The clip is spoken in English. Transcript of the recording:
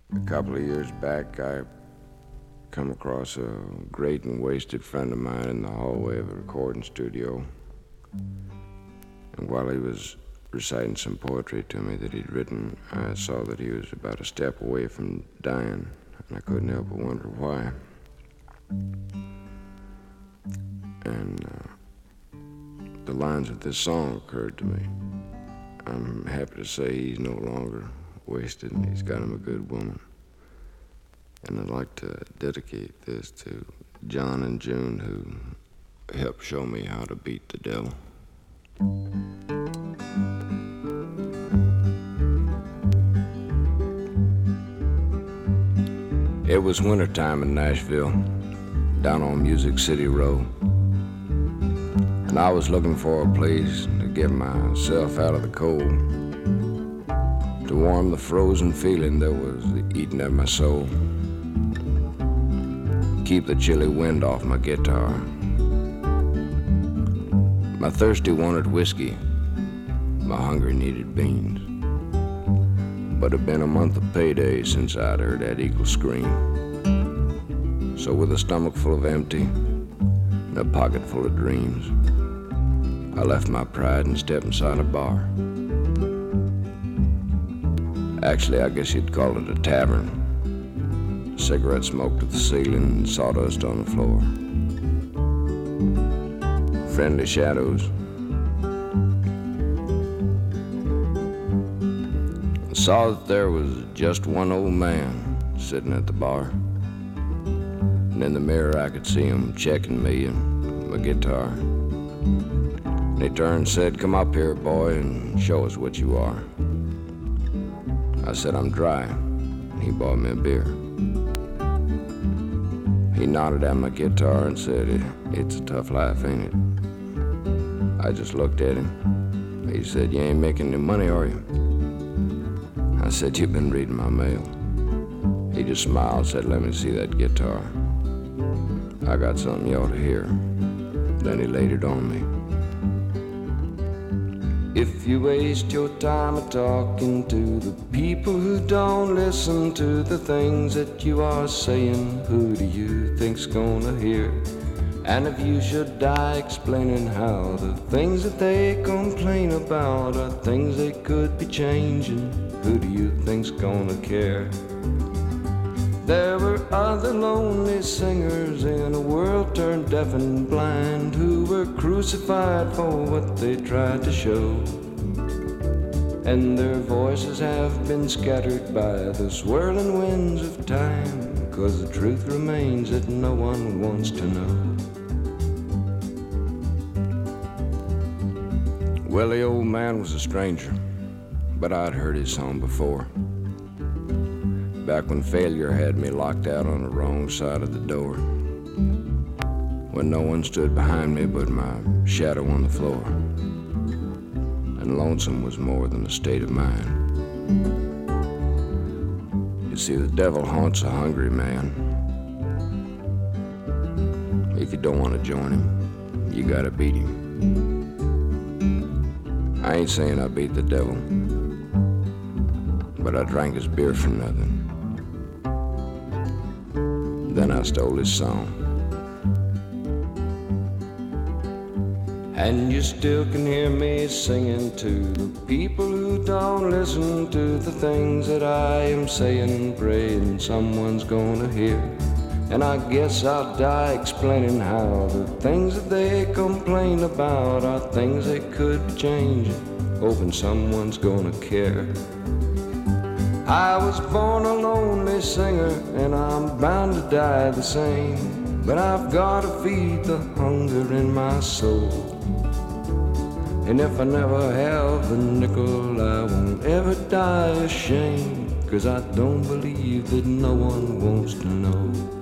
A couple of years back, I come across a great and wasted friend of mine in the hallway of a recording studio. And while he was reciting some poetry to me that he'd written, I saw that he was about a step away from dying, and I couldn't help but wonder why. And the lines of this song occurred to me. I'm happy to say he's no longer wasted, and he's got him a good woman. And I'd like to dedicate this to John and June, who helped show me how to beat the devil. It was wintertime in Nashville, down on Music City Road. And I was looking for a place to get myself out of the cold, to warm the frozen feeling that was eating at my soul, keep the chilly wind off my guitar. My thirsty wanted whiskey, my hungry needed beans. But it'd been a month of payday since I'd heard that eagle scream. So with a stomach full of empty and a pocket full of dreams, I left my pride and stepped inside a bar. Actually, I guess you'd call it a tavern. Cigarette smoke to the ceiling and sawdust on the floor. Friendly shadows. I saw that there was just one old man sitting at the bar. And in the mirror I could see him checking me and my guitar. And he turned and said, "Come up here, boy, and show us what you are." I said, "I'm dry," and he bought me a beer. He nodded at my guitar and said, "It's a tough life, ain't it?" I just looked at him. He said, "You ain't making any money, are you?" I said, "You've been reading my mail." He just smiled and said, "Let me see that guitar. I got something you ought to hear." Then he laid it on me. If you waste your time talking to the people who don't listen to the things that you are saying, who do you think's gonna hear? And if you should die explaining how the things that they complain about are things they could be changing, who do you think's gonna care? There were other lonely singers in a world turned deaf and blind who were crucified for what they tried to show. And their voices have been scattered by the swirling winds of time, 'cause the truth remains that no one wants to know. Well, the old man was a stranger, but I'd heard his song before. Back when failure had me locked out on the wrong side of the door, when no one stood behind me but my shadow on the floor, and lonesome was more than a state of mind. You see, the devil haunts a hungry man. If you don't want to join him, you gotta beat him. I ain't saying I beat the devil, but I drank his beer for nothing. Then I stole his song. And you still can hear me singing to the people who don't listen to the things that I am saying, praying someone's gonna hear. And I guess I'll die explaining how the things that they complain about are things they could be changing, hoping someone's gonna care. I was born a lonely singer, and I'm bound to die the same, but I've gotta feed the hunger in my soul. And if I never have a nickel, I won't ever die ashamed, 'cause I don't believe that no one wants to know.